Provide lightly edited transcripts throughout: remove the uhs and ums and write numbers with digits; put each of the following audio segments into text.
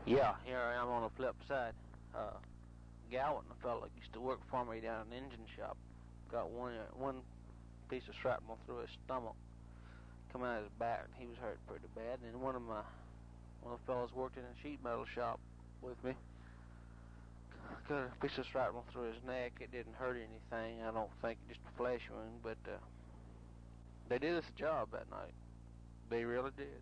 Yeah, here I am on the flip side. Galvin, a fellow that used to work for me down in the engine shop, got one piece of shrapnel through his stomach, come out of his back, and he was hurt pretty bad. And one of the fellows worked in a sheet metal shop with me, got a piece of shrapnel through his neck. It didn't hurt anything, I don't think, just a flesh wound, but they did us a job that night. They really did.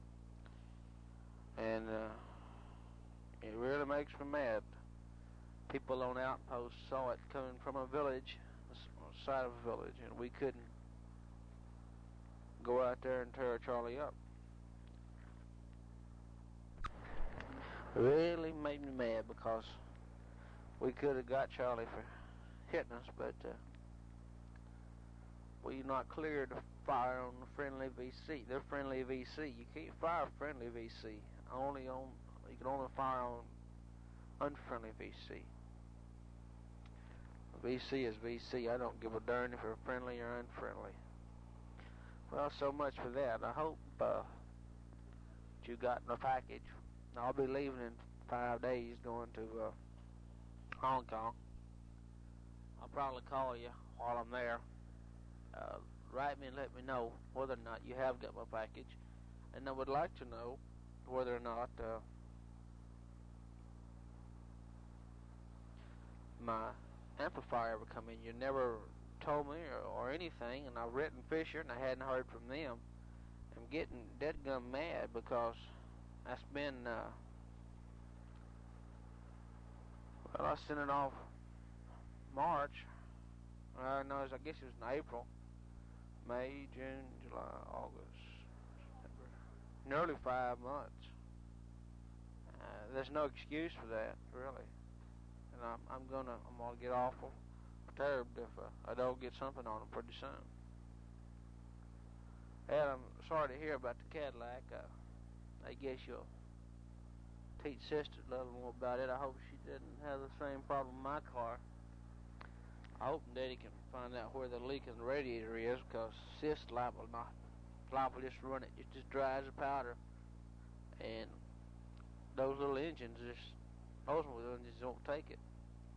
And it really makes me mad. People on outposts saw it coming from a village, the side of a village, and we couldn't go out there and tear Charlie up. It really made me mad because we could have got Charlie for hitting us, but we not cleared to fire on the friendly VC. They're friendly VC. You can't fire friendly VC. You can only fire on unfriendly VC. VC is VC. I don't give a darn if you're friendly or unfriendly. Well, so much for that. I hope you got my package. I'll be leaving in 5 days, going to Hong Kong. I'll probably call you while I'm there. Write me and let me know whether or not you have got my package. And I would like to know whether or not my amplifier ever come in. You never told me or anything, and I've written Fisher and I hadn't heard from them. I'm getting deadgum mad because that's been well, I sent it off March. No, I guess it was in April, May, June, July, August, September. Nearly 5 months. There's no excuse for that, really. And I'm gonna get awful perturbed if I don't get something on them pretty soon. And I'm sorry to hear about the Cadillac. I guess you'll teach Sister a little more about it. I hope she didn't have the same problem in my car. I hope Daddy can find out where the leak in the radiator is, because Sis liable just run it just dry as a powder. And those little engines those engines don't take it.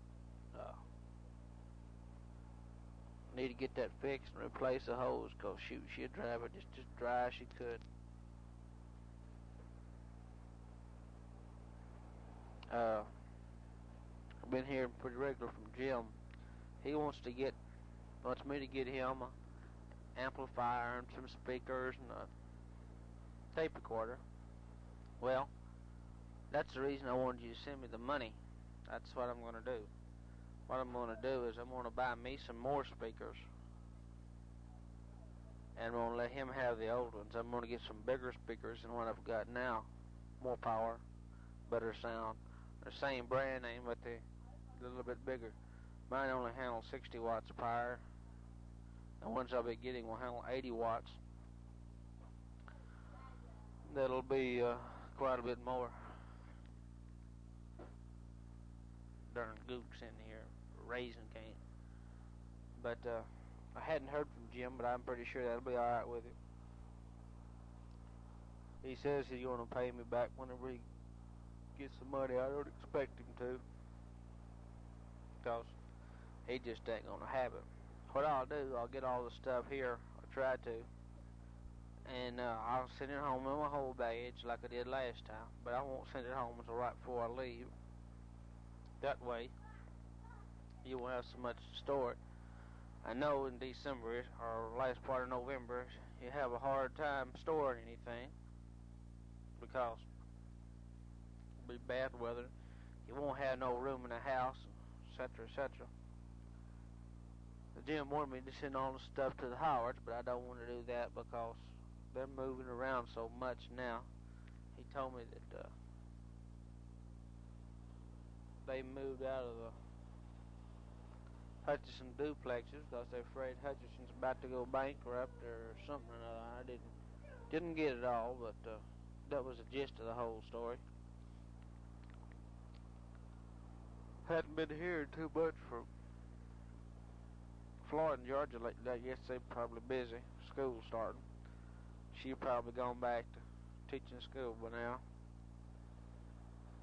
Need to get that fixed and replace the hose, because shoot, she'd drive it just as dry as she could. I've been hearing pretty regular from Jim. He wants me to get him an amplifier and some speakers and a tape recorder. Well, that's the reason I wanted you to send me the money. That's what I'm going to do. What I'm going to do is I'm going to buy me some more speakers, and I'm going to let him have the old ones. I'm going to get some bigger speakers than what I've got now. More power, better sound. The same brand name, but they're a little bit bigger. Mine only handles 60 watts of power. The ones I'll be getting will handle 80 watts. That'll be quite a bit more. Darn gooks in here, Raisin cane. But I hadn't heard from Jim, but I'm pretty sure that'll be alright with him. He says he's going to pay me back whenever he gets the money. I don't expect him to, because he just ain't going to have it. What I'll do, I'll get all the stuff here, I'll try to, and I'll send it home in my whole baggage like I did last time, but I won't send it home until right before I leave. That way, you won't have so much to store it. I know in December or last part of November, you have a hard time storing anything because it'll be bad weather. You won't have no room in the house, etc., etc. The Jim wanted me to send all the stuff to the Howards, but I don't want to do that because they're moving around so much now. He told me that they moved out of the Hutchison duplexes because they're afraid Hutchison's about to go bankrupt or something or another. I didn't get it all, but that was the gist of the whole story. Hadn't been hearing too much from Floyd and Georgia lately. I guess they're probably busy. School's starting. She probably gone back to teaching school by now.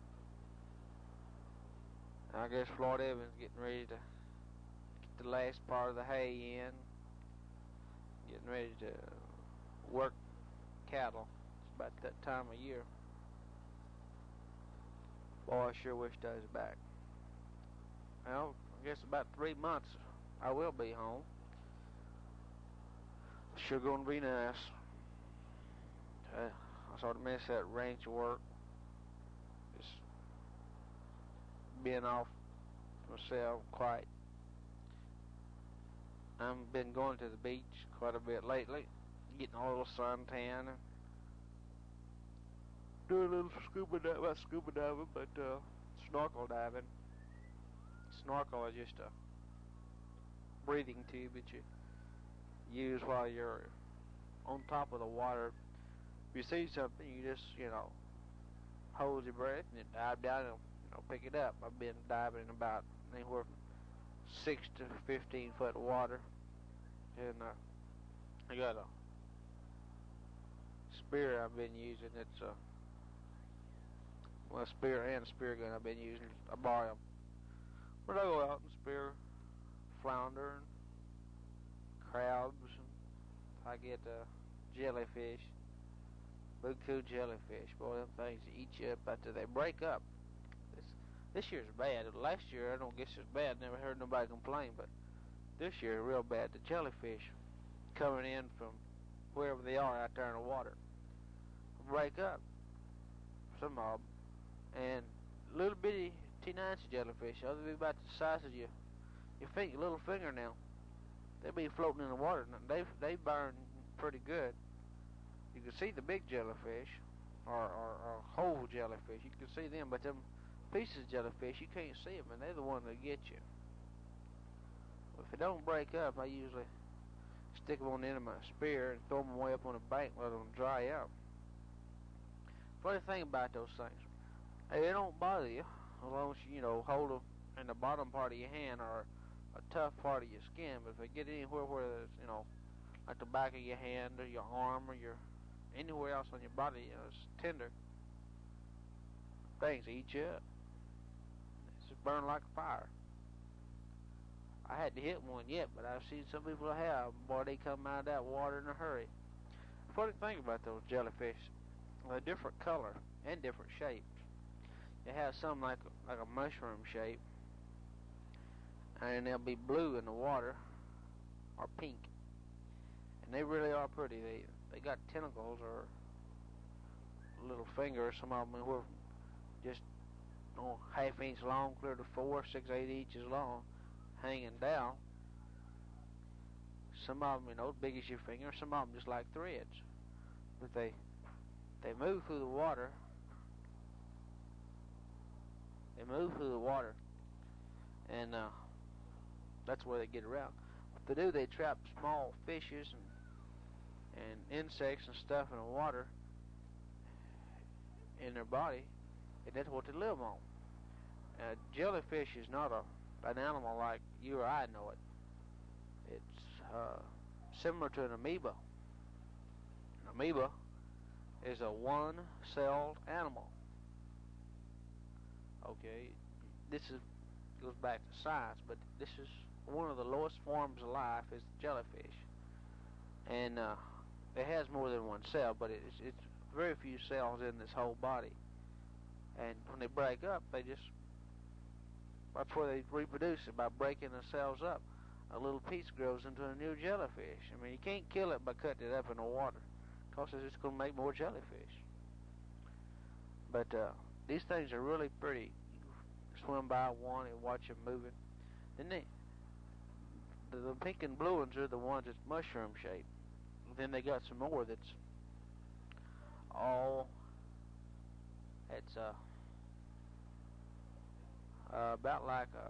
I guess Floyd Evans getting ready to get the last part of the hay in, getting ready to work cattle. It's about that time of year. Boy, I sure wish I was back. Well, I guess about 3 months I will be home. Sure gonna be nice. I sort of miss that ranch work. Just being off myself quite. I've been going to the beach quite a bit lately, getting a little suntan and doing a little scuba diving, but snorkel diving. Snorkel is just a breathing tube that you use while you're on top of the water. If you see something, you just, hold your breath and then dive down and, pick it up. I've been diving in about anywhere from 6 to 15 foot of water, and I got a spear I've been using. It's a spear and a spear gun I've been using. I borrow them, but I go out and spear flounder and crabs, and I get jellyfish, buku jellyfish. Boy, them things eat you up after they break up. This year's bad. Last year I don't guess it's bad. Never heard nobody complain, but this year real bad. The jellyfish coming in from wherever they are out there in the water break up. Some of them, and little bitty teeny jellyfish. They'll be about the size of your little fingernail. They'll be floating in the water. They burn pretty good. You can see the big jellyfish, or whole jellyfish. You can see them, but them pieces of jellyfish, you can't see them, and they're the ones that get you. If it don't break up, I usually stick them on the end of my spear and throw them way up on the bank, let them dry out. Funny thing about those things, they don't bother you as long as you hold them in the bottom part of your hand or a tough part of your skin. But if they get anywhere where it's like the back of your hand or your arm or anywhere else on your body, it's tender, things eat you up. It's just burn like fire. I hadn't hit one yet, but I've seen some people have. Boy, they come out of that water in a hurry. Funny thing about those jellyfish, they're different color and different shapes. They have some like a mushroom shape, and they'll be blue in the water or pink, and they really are pretty. They got tentacles or little fingers. Some of them were just half inch long, clear to 4, 6, 8 inches long, hanging down. Some of them, as big as your finger. Some of them just like threads. But they move through the water. They move through the water, and that's where they get around. What they do, they trap small fishes and insects and stuff in the water in their body, and that's what they live on. Jellyfish is not an animal like you or I know it. It's similar to an amoeba. An amoeba is a one-celled animal. Okay, this goes back to science, but this is one of the lowest forms of life is jellyfish, and it has more than one cell, but it's very few cells in this whole body. And when they break up, that's where they reproduce it, by breaking the cells up. A little piece grows into a new jellyfish. I mean, you can't kill it by cutting it up in the water, because it's just going to make more jellyfish. But these things are really pretty. You swim by one and watch them moving. Then the pink and blue ones are the ones that's mushroom shaped. Then they got some more that's it's about like a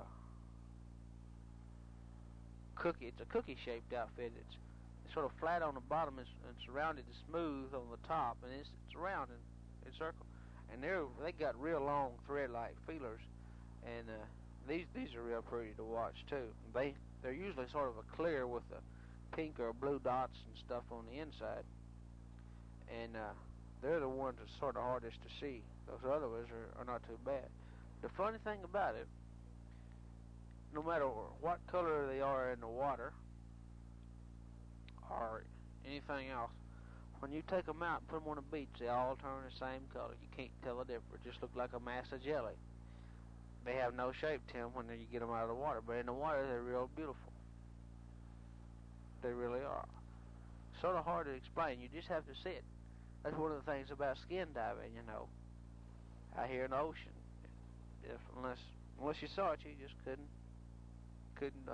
cookie. It's a cookie-shaped outfit. It's sort of flat on the bottom and surrounded and smooth on the top, and it's round in circle. And they got real long thread-like feelers, and these are real pretty to watch too. They're usually sort of a clear with the pink or blue dots and stuff on the inside, and they're the ones that's sort of hardest to see. Those other ones are not too bad. The funny thing about it, no matter what color they are in the water or anything else, when you take them out and put them on the beach, they all turn the same color. You can't tell the difference. Just look like a mass of jelly. They have no shape to them when you get them out of the water, but in the water they're real beautiful. They really are. Sort of hard to explain. You just have to see it. That's one of the things about skin diving, you know. Out here in the ocean, unless you saw it, you just couldn't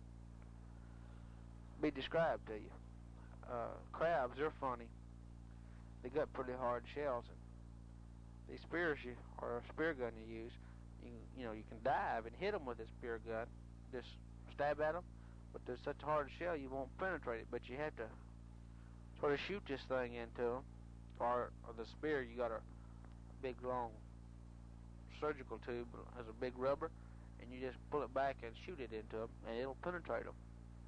be described to you. Crabs, they're funny. They got pretty hard shells, and these spears or a spear gun you use, you know, you can dive and hit them with a spear gun, just stab at them, but there's such a hard shell you won't penetrate it. But you have to sort of shoot this thing into them, or the spear. You got a big long surgical tube has a big rubber, and you just pull it back and shoot it into them, and it'll penetrate them.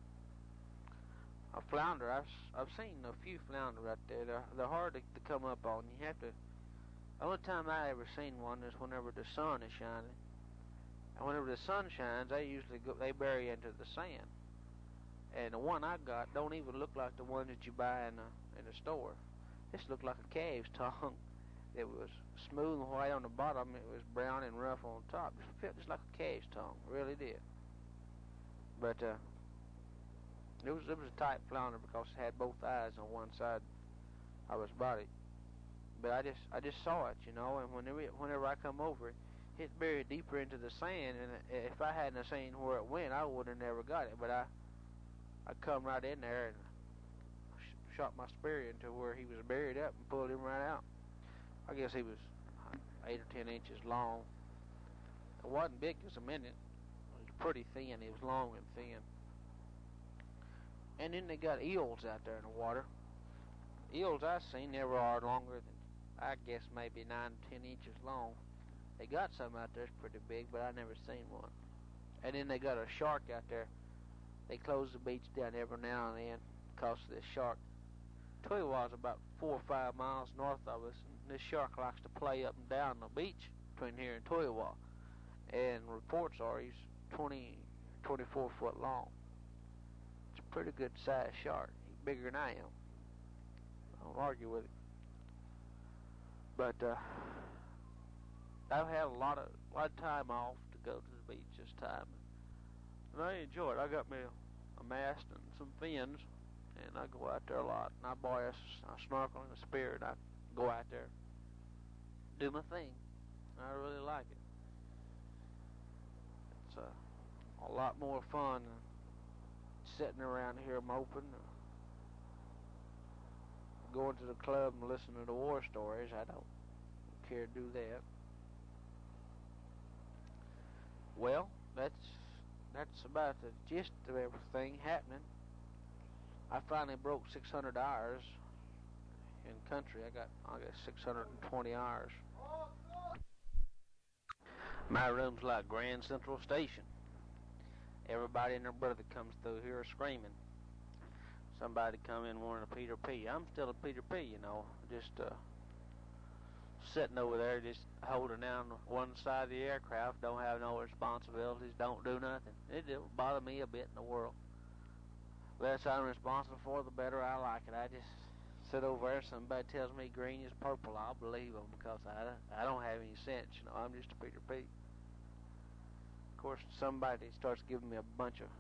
A flounder, I've seen a few flounder right there. They're hard to come up on. You have to. The only time I ever seen one is whenever the sun is shining, and whenever the sun shines, they bury into the sand. And the one I got don't even look like the one that you buy in the store. This looked like a calf's tongue. It was smooth and white on the bottom. It was brown and rough on top. It felt just like a calf's tongue. It really did. But it was a tight flounder because it had both eyes on one side of its body. But I just saw it, you know, and whenever I come over it buried deeper into the sand, and if I hadn't seen where it went, I would have never got it. But I come right in there and shot my spear into where he was buried up and pulled him right out. I guess he was 8 or 10 inches long. It wasn't big as a minute. It was pretty thin. He was long and thin. And then they got eels out there in the water. Eels I've seen never are longer than, I guess, maybe 9 to 10 inches long. They got some out there that's pretty big, but I never seen one. And then they got a shark out there. They close the beach down every now and then because of this shark. Toiwa's about 4 or 5 miles north of us, and this shark likes to play up and down the beach between here and Toiwa. And reports are he's 24 foot long. It's a pretty good sized shark. He's bigger than I am. I don't argue with it. But I've had a lot of time off to go to the beach this time, and I enjoy it. I got me a mast and some fins, and I go out there a lot. And I buy a snorkel and a spear, and I go out there, do my thing. I really like it. It's a lot more fun than sitting around here moping, going to the club and listening to war stories. I don't care to do that. Well, that's about the gist of everything happening. I finally broke 600 hours in country. I got 620 hours. My room's like Grand Central Station. Everybody and their brother comes through here screaming. Somebody come in wanting a Peter P. I'm still a Peter P, you know, just sitting over there, just holding down one side of the aircraft, don't have no responsibilities, don't do nothing. It don't bother me a bit in the world. The less I'm responsible for, the better I like it. I just sit over there, somebody tells me green is purple, I'll believe them because I don't have any sense, you know, I'm just a Peter P. Of course, somebody starts giving me a bunch of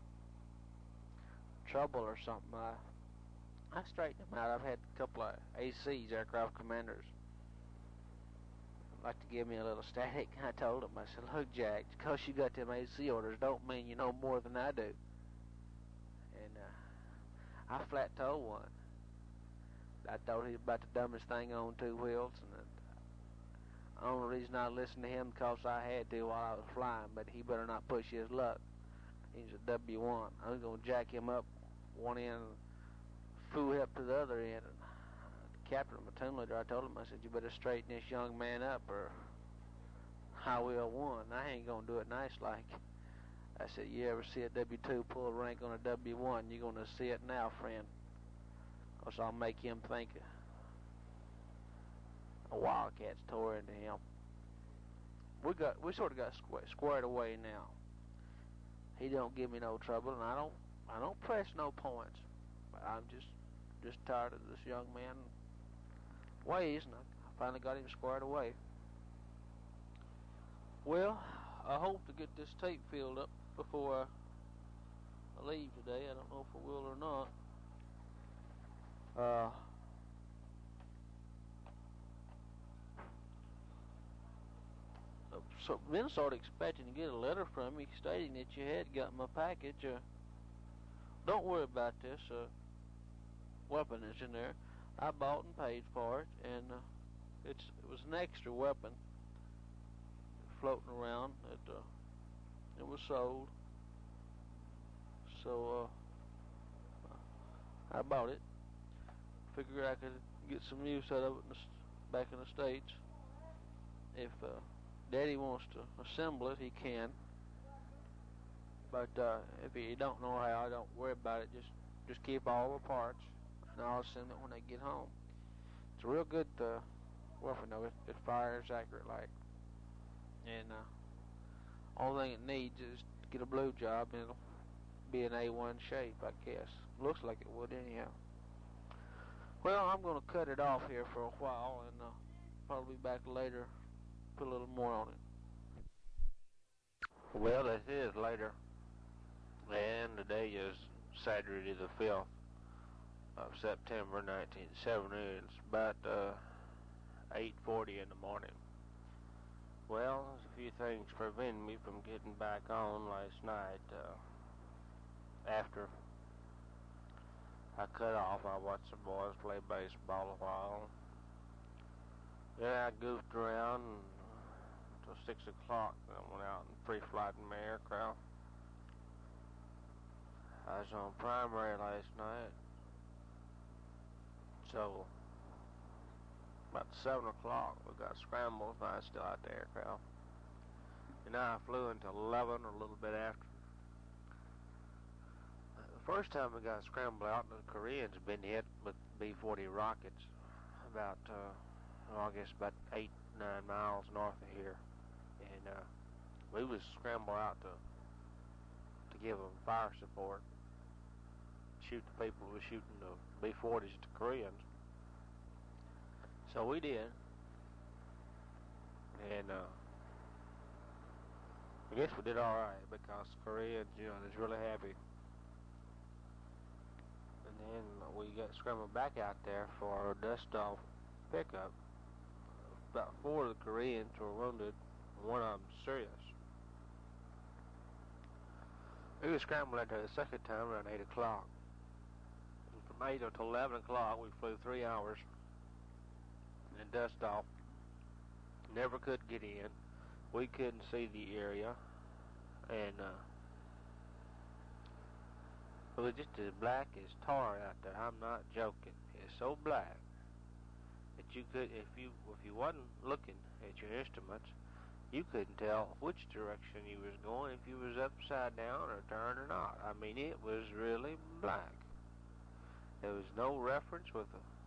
trouble or something, I straighten them out. I've had a couple of ACs, aircraft commanders, like to give me a little static. I told him, I said, look, Jack, because you got them AC orders don't mean you know more than I do. And I flat told one. I thought he was about the dumbest thing on two wheels, and the only reason I listened to him because I had to while I was flying, but he better not push his luck. He's a W1. I was going to jack him up one end and foo up to the other end. And the captain of my team leader, I told him, I said, you better straighten this young man up or I will one. I ain't going to do it nice like. I said, you ever see a W2 pull a rank on a W1, you're going to see it now, friend. Because I'll make him think a Wildcat's tore into him. We sort of got squared away now. He don't give me no trouble, and I don't press no points. I'm just tired of this young man ways, and I finally got him squared away. Well, I hope to get this tape filled up before I leave today. I don't know if I will or not. So then started expecting to get a letter from me stating that you had got my package. Don't worry about this. Weapon is in there. I bought and paid for it, and it was an extra weapon floating around. It was sold, so I bought it. Figured I could get some use out of it back in the States. If Daddy wants to assemble it, he can. But if you don't know how, don't worry about it. Just keep all the parts, and I'll send it when I get home. It's a real good weapon, though. It fires accurate like, and only thing it needs is to get a blue job, and it'll be an A1 shape, I guess. Looks like it would anyhow. Well, I'm going to cut it off here for a while, and probably be back later, put a little more on it. Well, this is later, and today is Saturday the 5th of September 1970. It's about 8:40 in the morning. Well, there's a few things preventing me from getting back on last night. After I cut off, I watched the boys play baseball a while. Then I goofed around until 6 o'clock. Then I went out and free-flighted my aircraft. I was on primary last night. So, about 7 o'clock, we got scrambled, and I was still out the aircraft. And now I flew until 11 or a little bit after. The first time we got scrambled out, the Koreans had been hit with B-40 rockets about, I guess about 8-9 miles north of here. And we was scrambled out to give them fire support, shoot the people who were shooting the B-40s at the Koreans. So we did. And I guess we did alright because the Koreans, they was really happy. And then we got scrambled back out there for a dust-off pickup. About 4 of the Koreans were wounded, one of them serious. We were scrambled out there the second time around 8 o'clock. And from 8 until 11 o'clock, we flew 3 hours and dust off. Never could get in. We couldn't see the area. And it was just as black as tar out there. I'm not joking. It's so black that you could, if you wasn't looking at your instruments, you couldn't tell which direction you was going, if you was upside down or turned or not. I mean, it was really black. There was no reference with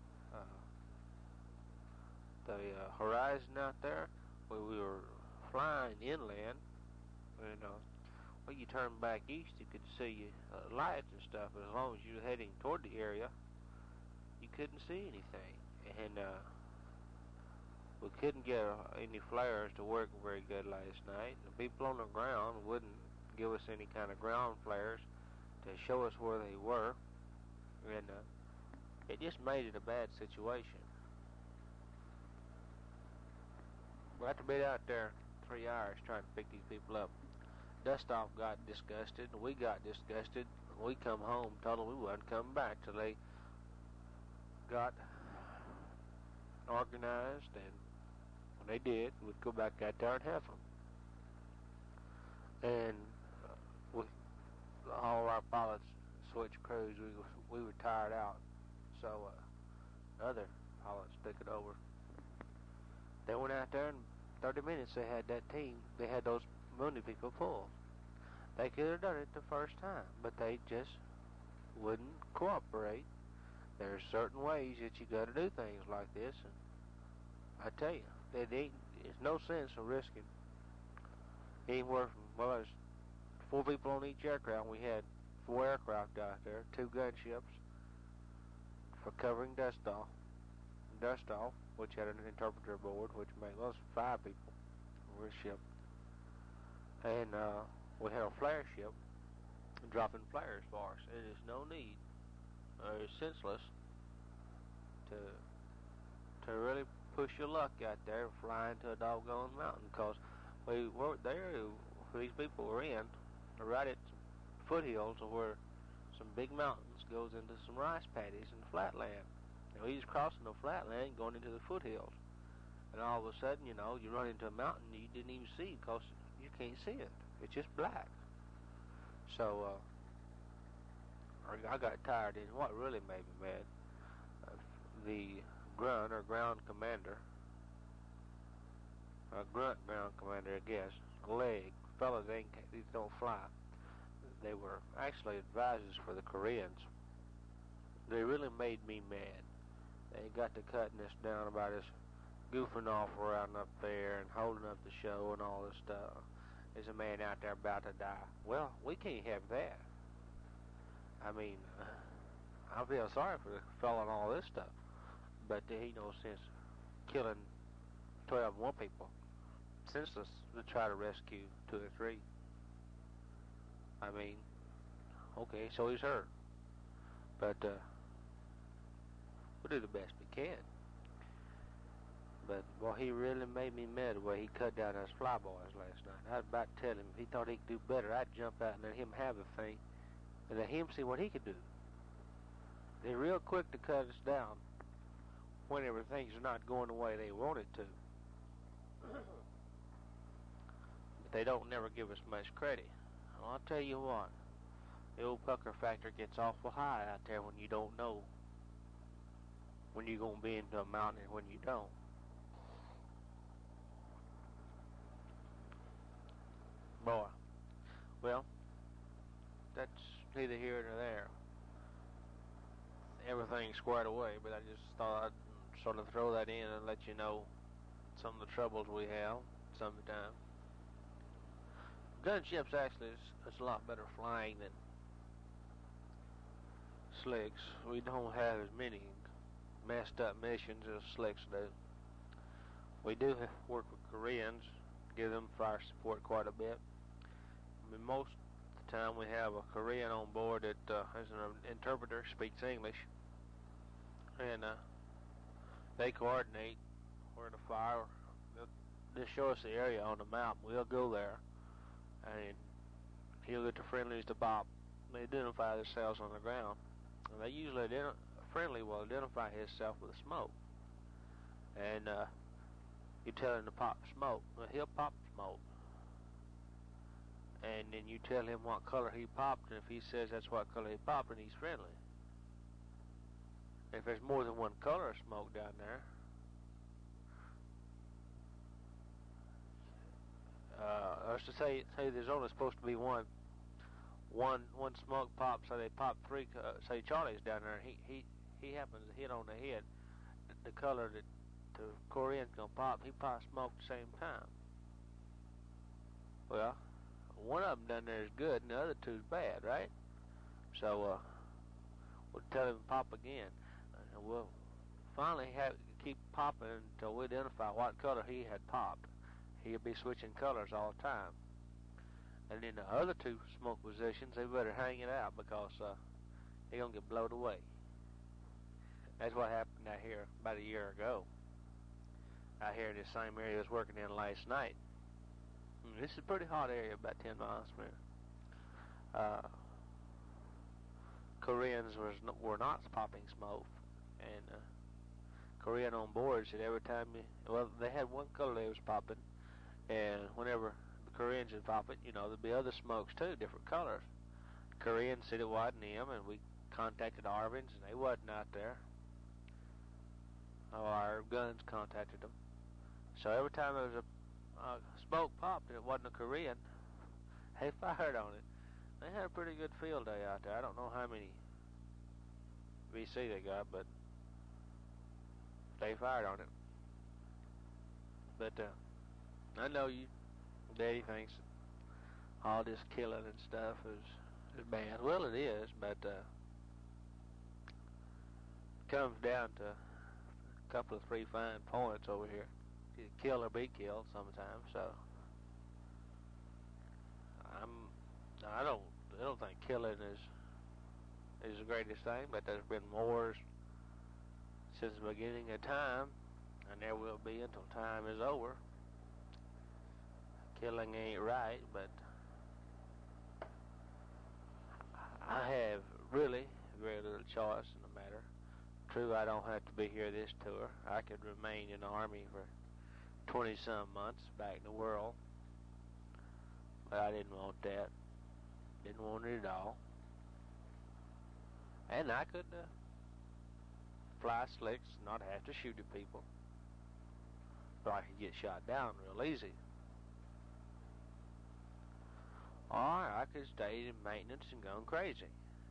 the horizon out there. Where we were flying inland, when you turned back east, you could see lights and stuff. But as long as you were heading toward the area, you couldn't see anything. And we couldn't get any flares to work very good last night. The people on the ground wouldn't give us any kind of ground flares to show us where they were. And it just made it a bad situation. We had to be out there 3 hours trying to pick these people up. Dust-off got disgusted, and we got disgusted. We come home, told them we wasn't coming back till they got organized, and when they did, we'd go back out there and have them. And with all our pilots switched crews, we were tired out, so other pilots took it over. They went out there, and 30 minutes they had that team, they had those wounded people pulled. They could have done it the first time, but they just wouldn't cooperate. There's certain ways that you got to do things like this, and I tell you, there's no sense of risking anywhere from, well, there's 4 people on each aircraft. We had 4 aircraft out there, 2 gunships for covering dust off, which had an interpreter aboard, which made us 5 people on a ship. And we had a flare ship dropping flares for us. It is no need, it's senseless to really push your luck out there flying to a doggone mountain, because we weren't there. These people were in right at foothills of where some big mountains goes into some rice paddies and flatland. And we was crossing the flatland going into the foothills, and all of a sudden, you run into a mountain you didn't even see because you can't see it. It's just black. So I got tired, and what really made me mad, the grunt or ground commander, grunt ground commander, I guess, fellas these don't fly. They were actually advisors for the Koreans. They really made me mad. They got to cutting us down about us goofing off around up there and holding up the show and all this stuff. There's a man out there about to die. Well, we can't have that. I mean, I feel sorry for the fella and all this stuff, but there ain't no sense killing 12 more people. Senseless to try to rescue 2 or 3. I mean, okay, so he's hurt, but we'll do the best we can. But boy, he really made me mad the way he cut down us flyboys last night. I was about to tell him if he thought he could do better, I'd jump out and let him have the thing and let him see what he could do. They're real quick to cut us down whenever things are not going the way they want it to. But they don't never give us much credit. Well, I'll tell you what, the old pucker factor gets awful high out there when you don't know when you're going to be into a mountain and when you don't. Boy, well, that's neither here nor there. Everything's squared away, but I just thought I'd sort of throw that in and let you know some of the troubles we have some of the time. Gunships actually is a lot better flying than slicks. We don't have as many messed up missions as slicks do. We do work with Koreans, give them fire support quite a bit. I mean, most of the time we have a Korean on board that is an interpreter, speaks English, and they coordinate where to fire. They'll show us the area on the map. We'll go there, and he'll get the friendlies to bop. They identify themselves on the ground, and they usually friendly will identify himself with smoke, and you tell him to pop smoke. Well, he'll pop smoke, and then you tell him what color he popped, and if he says that's what color he popped, then he's friendly. If there's more than one color of smoke down there, let's just say there's only supposed to be one smoke pop, so they pop 3. Say Charlie's down there, and he happens to hit on the head the color that the Korean's gonna pop. He pops smoke at the same time. Well, one of them down there is good, and the other two's bad, right? So we'll tell him to pop again, and we'll finally keep popping until we identify what color he had popped. He'll be switching colors all the time. And then the other 2 smoke positions, they better hang it out because they're going to get blown away. That's what happened out here about a year ago. Out here in this same area I was working in last night. This is a pretty hot area, about 10 miles from here. Koreans were not popping smoke, and Korean on board said every time they had one color they was popping, and whenever the Koreans would pop it, there'd be other smokes too, different colors. The Koreans said it wasn't them, and we contacted Arvins, and they wasn't out there. Our guns contacted them. So every time there was a smoke popped and it wasn't a Korean, they fired on it. They had a pretty good field day out there. I don't know how many VC they got, but they fired on it. But I know Daddy thinks all this killing and stuff is bad. Well, it is, but comes down to a couple of three fine points over here. You kill or be killed sometimes. So I'm I don't think killing is the greatest thing, but there's been wars since the beginning of time, and there will be until time is over. Killing ain't right, but I have really very little choice in the matter. True, I don't have to be here this tour. I could remain in the Army for 20-some months back in the world, but I didn't want that. Didn't want it at all. And I could fly slicks, not have to shoot at people, but I could get shot down real easy. Or I could stay in maintenance and gone crazy.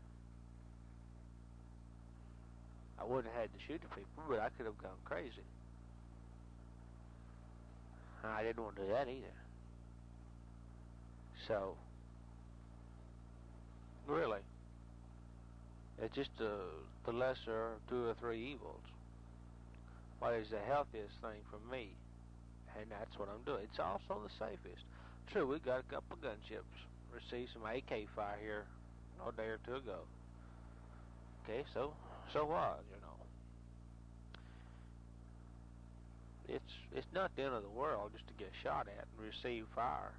I wouldn't have had to shoot at people, but I could have gone crazy. I didn't want to do that either. So, really, it's just the lesser of two or three evils. What is the healthiest thing for me? And that's what I'm doing. It's also the safest. True, we got a couple gunships. Received some AK fire here a day or two ago. Okay, so what, you know? It's not the end of the world just to get shot at and receive fire.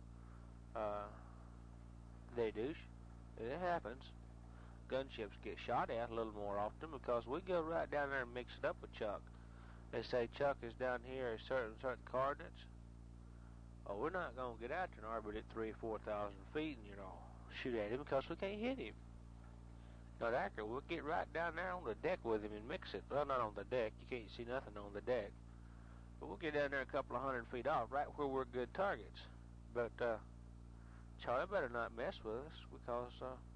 They do. It happens. Gunships get shot at a little more often because we go right down there and mix it up with Chuck. They say Chuck is down here at certain coordinates. Oh, we're not going to get out there and orbit at 3,000 or 4,000 feet and, shoot at him because we can't hit him. Not accurate. We'll get right down there on the deck with him and mix it. Well, not on the deck. You can't see nothing on the deck. But we'll get down there a couple of 100 feet off, right where we're good targets. But Charlie better not mess with us because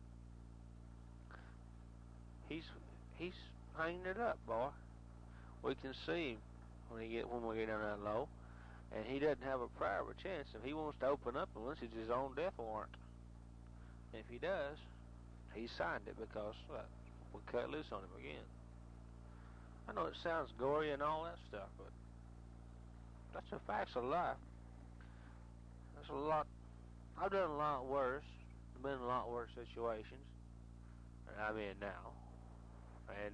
he's hanging it up, boy. We can see him when we get down that low. And he doesn't have a prayer of a chance. If he wants to open up unless it's his own death warrant. If he does, he signed it because we'll cut loose on him again. I know it sounds gory and all that stuff, but that's the facts of life. That's a lot. I've done a lot worse. I've been in a lot worse situations than I'm in now. And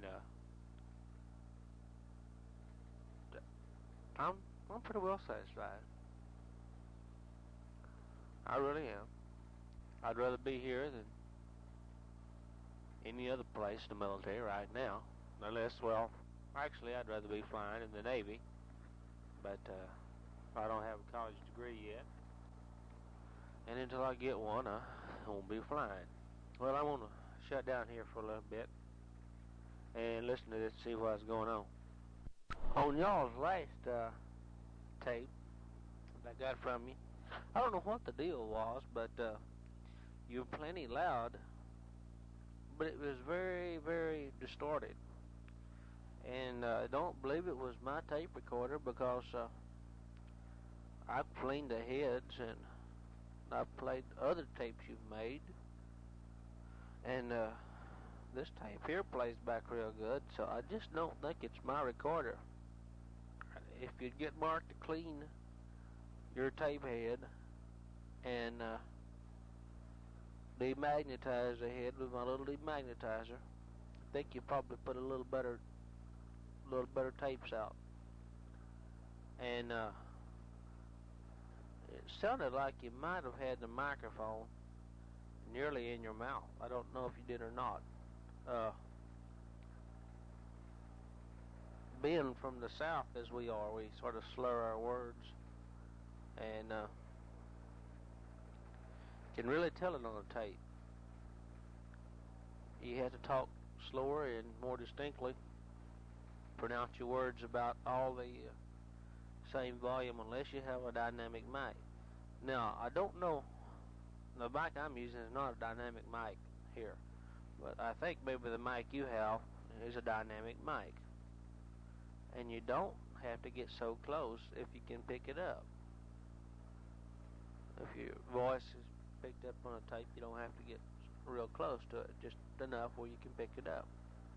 I'm pretty well satisfied. I really am. I'd rather be here than any other place in the military right now. Unless, well, actually I'd rather be flying in the Navy. But I don't have a college degree yet. And until I get one, I won't be flying. Well, I want to shut down here for a little bit and listen to this and see what's going on. On y'all's last tape that I got from you, I don't know what the deal was, but you were plenty loud, but it was very, very distorted. And I don't believe it was my tape recorder because I've cleaned the heads and I've played other tapes you've made. And this tape here plays back real good, so I just don't think it's my recorder. If you'd get Mark to clean your tape head and demagnetize the head with my little demagnetizer, I think you probably put a little better tapes out. And it sounded like you might have had the microphone nearly in your mouth. I don't know if you did or not. Being from the South as we are, we sort of slur our words and can really tell it on a tape. You have to talk slower and more distinctly, pronounce your words about all the same volume unless you have a dynamic mic. Now, I don't know, the mic I'm using is not a dynamic mic here, but I think maybe the mic you have is a dynamic mic. And you don't have to get so close if you can pick it up. If your voice is picked up on a tape. You don't have to get real close to it, just enough where you can pick it up.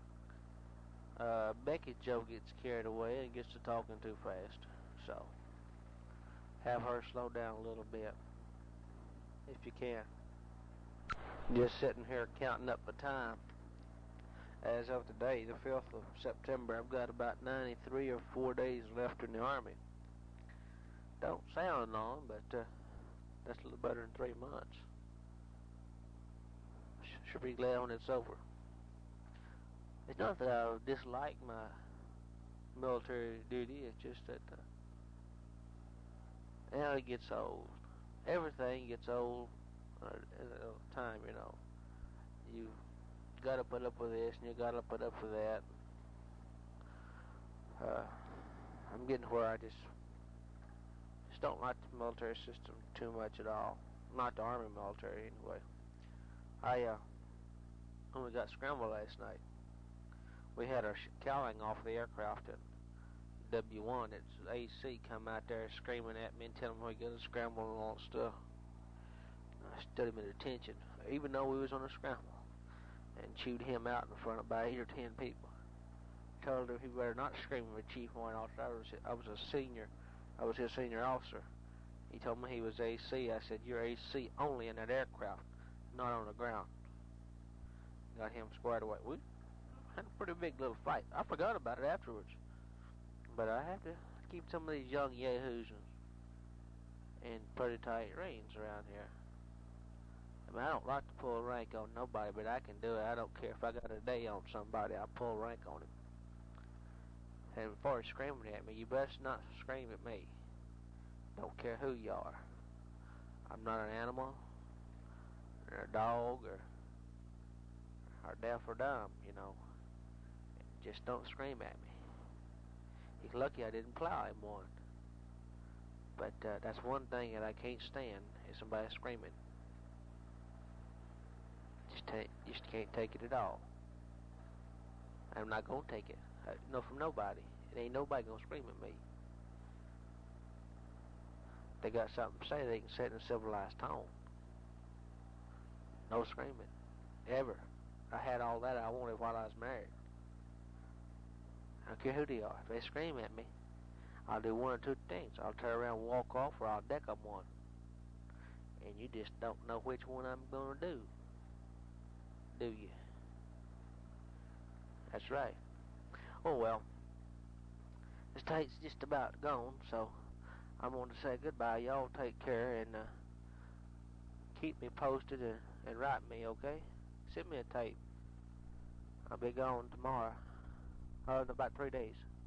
Becky Joe gets carried away and gets to talking too fast, so have her slow down a little bit if you can. Just sitting here counting up the time. As of today, the 5th of September, I've got about 93 or 4 days left in the Army. Don't sound long, but that's a little better than 3 months. Should be glad when it's over. It's not that I dislike my military duty, it's just that now it gets old. Everything gets old in a time, you know. You gotta put up with this and you gotta put up with that. I'm getting where I just don't like the military system too much at all. Not the Army military anyway. I only got scrambled last night. We had our cowling off the aircraft at W1. It's AC come out there screaming at me and telling me we got to scramble and all that stuff. I stood him at attention, even though we was on a scramble, and chewed him out in front of about 8 or 10 people. Told him he better not scream at Chief Warrant Officer. I was a senior. I was his senior officer. He told me he was AC. I said, you're AC only in that aircraft, not on the ground. Got him squared away. We had a pretty big little fight. I forgot about it afterwards. But I have to keep some of these young yahoos in pretty tight reins around here. I mean, I don't like to pull rank on nobody, but I can do it. I don't care if I got a day on somebody. I'll pull rank on him. And as far as screaming at me, you best not scream at me. Don't care who you are. I'm not an animal, or a dog, or deaf or dumb, you know. Just don't scream at me. He's lucky I didn't plow him one. But that's one thing that I can't stand, is somebody screaming. Just can't take it at all. I'm not going to take it. No, from nobody. It ain't nobody going to scream at me. They got something to say, they can say it in a civilized tone. No screaming. Ever. I had all that I wanted while I was married. I don't care who they are. If they scream at me, I'll do one or two things. I'll turn around and walk off, or I'll deck them one. And you just don't know which one I'm going to do you? That's right. Oh well, this tape's just about gone, so I'm going to say goodbye. Y'all take care and keep me posted and write me, okay? Send me a tape. I'll be gone tomorrow. In about 3 days.